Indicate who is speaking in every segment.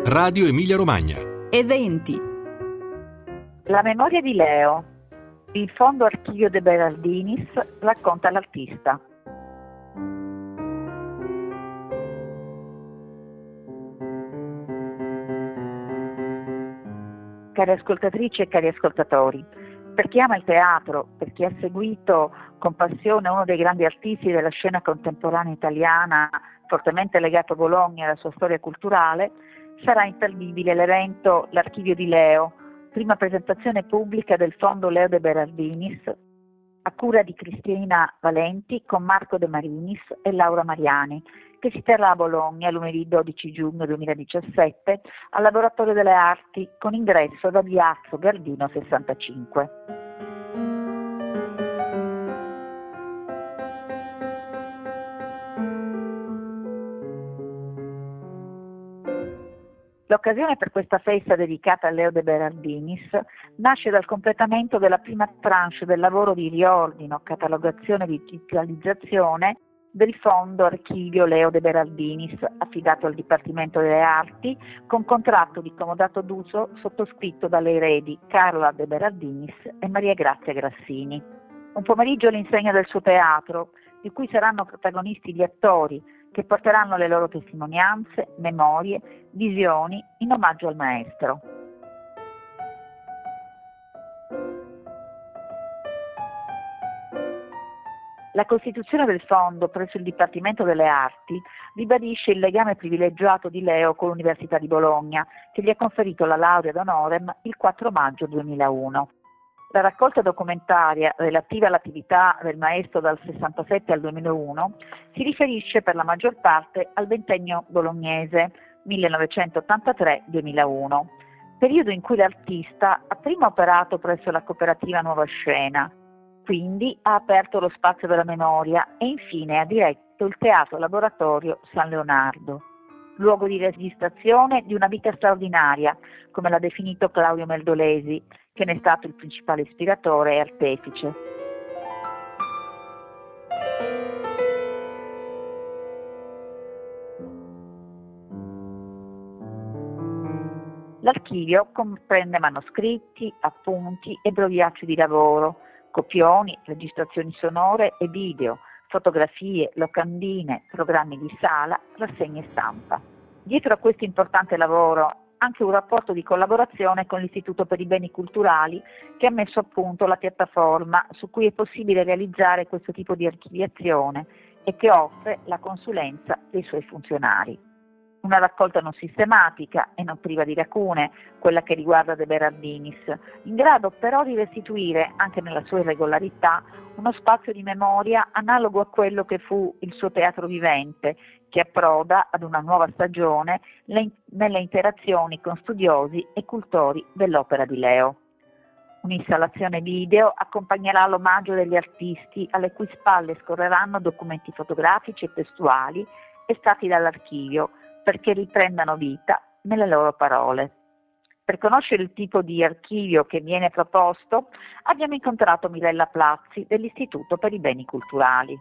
Speaker 1: Radio Emilia Romagna.
Speaker 2: Eventi.
Speaker 3: La memoria di Leo. Il Fondo Archivio de Berardinis racconta l'artista. Cari ascoltatrici e cari ascoltatori, per chi ama il teatro, per chi ha seguito con passione uno dei grandi artisti della scena contemporanea italiana, fortemente legato a Bologna e alla sua storia culturale, sarà imperdibile l'evento L'Archivio di Leo, prima presentazione pubblica del Fondo Leo de Berardinis, a cura di Cristina Valenti con Marco De Marinis e Laura Mariani, che si terrà a Bologna lunedì 12 giugno 2017 al Laboratorio delle Arti con ingresso da Piazza Gardino 65. L'occasione per questa festa dedicata a Leo de Berardinis nasce dal completamento della prima tranche del lavoro di riordino, catalogazione e digitalizzazione del Fondo Archivio Leo de Berardinis, affidato al Dipartimento delle Arti, con contratto di comodato d'uso sottoscritto dalle eredi Carla de Berardinis e Maria Grazia Grassini. Un pomeriggio all'insegna del suo teatro, di cui saranno protagonisti gli attori, che porteranno le loro testimonianze, memorie, visioni in omaggio al maestro. La costituzione del fondo presso il Dipartimento delle Arti ribadisce il legame privilegiato di Leo con l'Università di Bologna, che gli ha conferito la laurea d'honorem il 4 maggio 2001. La raccolta documentaria relativa all'attività del maestro dal 67 al 2001 si riferisce per la maggior parte al ventennio bolognese 1983-2001, periodo in cui l'artista ha prima operato presso la cooperativa Nuova Scena, quindi ha aperto lo spazio della memoria e infine ha diretto il Teatro Laboratorio San Leonardo, luogo di registrazione di una vita straordinaria, come l'ha definito Claudio Meldolesi, che ne è stato il principale ispiratore e artefice. L'archivio comprende manoscritti, appunti e brogliacci di lavoro, copioni, registrazioni sonore e video, fotografie, locandine, programmi di sala, rassegne stampa. Dietro a questo importante lavoro anche un rapporto di collaborazione con l'Istituto per i Beni Culturali, che ha messo a punto la piattaforma su cui è possibile realizzare questo tipo di archiviazione e che offre la consulenza dei suoi funzionari. Una raccolta non sistematica e non priva di lacune, quella che riguarda De Berardinis, in grado però di restituire, anche nella sua irregolarità, uno spazio di memoria analogo a quello che fu il suo teatro vivente, che approda ad una nuova stagione nelle interazioni con studiosi e cultori dell'opera di Leo. Un'installazione video accompagnerà l'omaggio degli artisti alle cui spalle scorreranno documenti fotografici e testuali estratti dall'archivio, perché riprendano vita nelle loro parole. Per conoscere il tipo di archivio che viene proposto, abbiamo incontrato Mirella Plazzi dell'Istituto per i Beni Culturali.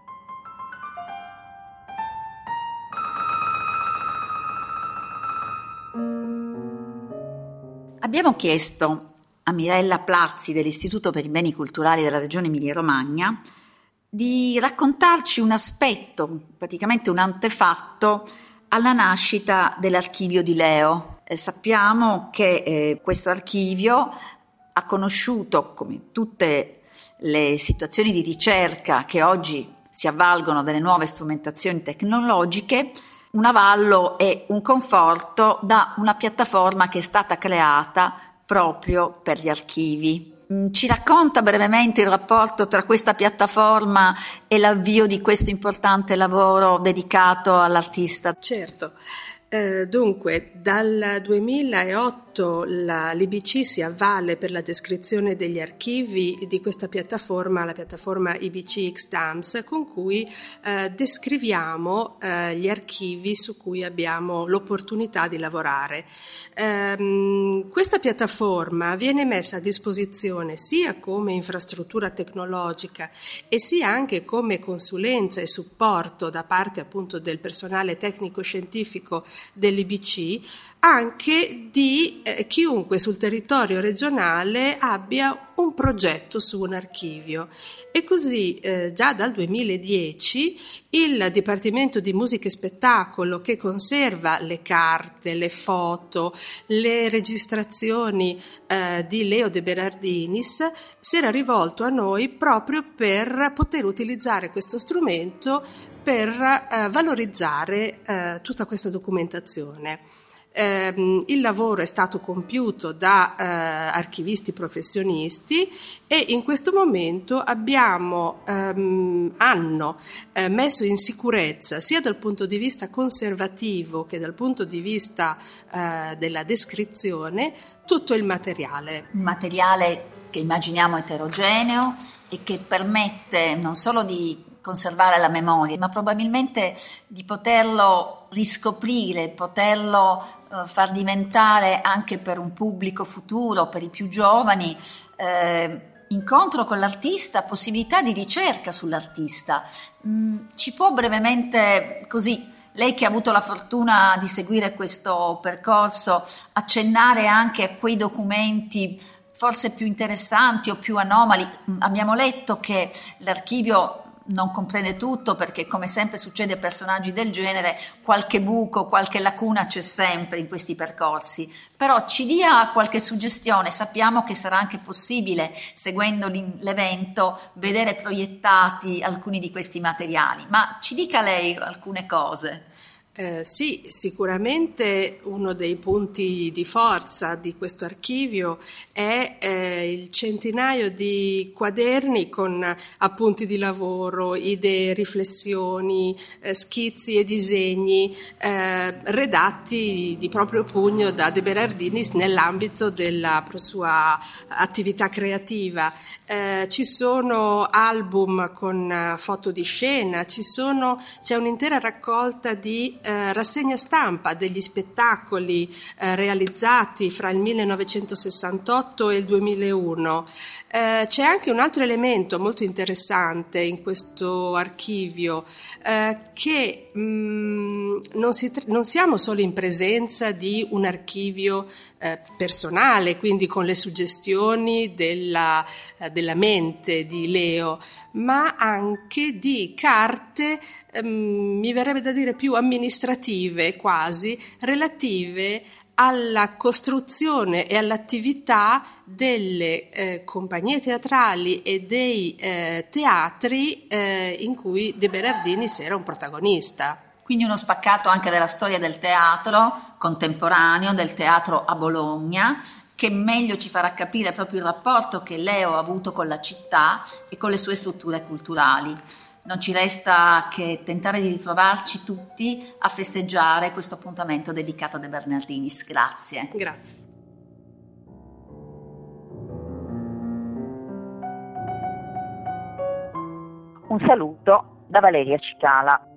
Speaker 2: Abbiamo chiesto a Mirella Plazzi dell'Istituto per i Beni Culturali della Regione Emilia-Romagna di raccontarci un aspetto, praticamente un antefatto, alla nascita dell'Archivio di Leo. Sappiamo che questo archivio ha conosciuto, come tutte le situazioni di ricerca che oggi si avvalgono delle nuove strumentazioni tecnologiche, un avallo e un conforto da una piattaforma che è stata creata proprio per gli archivi. Ci racconta brevemente il rapporto tra questa piattaforma e l'avvio di questo importante lavoro dedicato all'artista?
Speaker 4: Certo. Dunque, dal 2008 l'IBC si avvale per la descrizione degli archivi di questa piattaforma, la piattaforma IBC X-Dams, con cui descriviamo gli archivi su cui abbiamo l'opportunità di lavorare. Questa piattaforma viene messa a disposizione sia come infrastruttura tecnologica e sia anche come consulenza e supporto da parte appunto del personale tecnico-scientifico dell'IBC anche di chiunque sul territorio regionale abbia un progetto su un archivio. E così già dal 2010 il Dipartimento di Musica e Spettacolo, che conserva le carte, le foto, le registrazioni di Leo De Berardinis, si era rivolto a noi proprio per poter utilizzare questo strumento per valorizzare tutta questa documentazione. Il lavoro è stato compiuto da archivisti professionisti e in questo momento hanno messo in sicurezza, sia dal punto di vista conservativo che dal punto di vista della descrizione, tutto il materiale.
Speaker 2: Un materiale che immaginiamo eterogeneo e che permette non solo di conservare la memoria, ma probabilmente di poterlo riscoprire, poterlo far diventare anche per un pubblico futuro, per i più giovani, incontro con l'artista, possibilità di ricerca sull'artista. Ci può brevemente, così, lei che ha avuto la fortuna di seguire questo percorso, accennare anche a quei documenti forse più interessanti o più anomali? Abbiamo letto che l'archivio non comprende tutto, perché come sempre succede a personaggi del genere, qualche buco, qualche lacuna c'è sempre in questi percorsi, però ci dia qualche suggestione. Sappiamo che sarà anche possibile, seguendo l'evento, vedere proiettati alcuni di questi materiali, ma ci dica lei alcune cose.
Speaker 4: Sì, sicuramente uno dei punti di forza di questo archivio è il centinaio di quaderni con appunti di lavoro, idee, riflessioni, schizzi e disegni redatti di proprio pugno da De Berardinis nell'ambito della sua attività creativa. Ci sono album con foto di scena, c'è un'intera raccolta di rassegna stampa degli spettacoli realizzati fra il 1968 e il 2001. C'è anche un altro elemento molto interessante in questo archivio, che non siamo solo in presenza di un archivio personale, quindi con le suggestioni della mente di Leo, ma anche di carte, mi verrebbe da dire più amministrative quasi, relative alla costruzione e all'attività delle compagnie teatrali e dei teatri in cui De Berardinis era un protagonista.
Speaker 2: Quindi uno spaccato anche della storia del teatro contemporaneo, del teatro a Bologna, che meglio ci farà capire proprio il rapporto che Leo ha avuto con la città e con le sue strutture culturali. Non ci resta che tentare di ritrovarci tutti a festeggiare questo appuntamento dedicato a De Berardinis. Grazie.
Speaker 4: Grazie.
Speaker 3: Un saluto da Valeria Cicala.